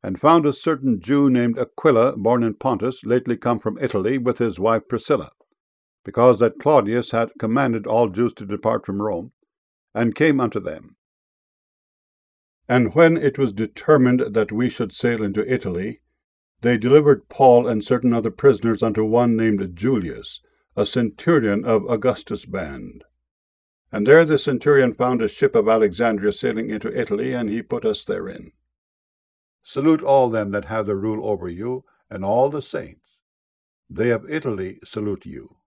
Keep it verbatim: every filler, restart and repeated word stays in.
and found a certain Jew named Aquila, born in Pontus, lately come from Italy, with his wife Priscilla, because that Claudius had commanded all Jews to depart from Rome, and came unto them. And when it was determined that we should sail into Italy, they delivered Paul and certain other prisoners unto one named Julius, a centurion of Augustus' band. And there the centurion found a ship of Alexandria sailing into Italy, and he put us therein. Salute all them that have the rule over you, and all the saints. They of Italy salute you.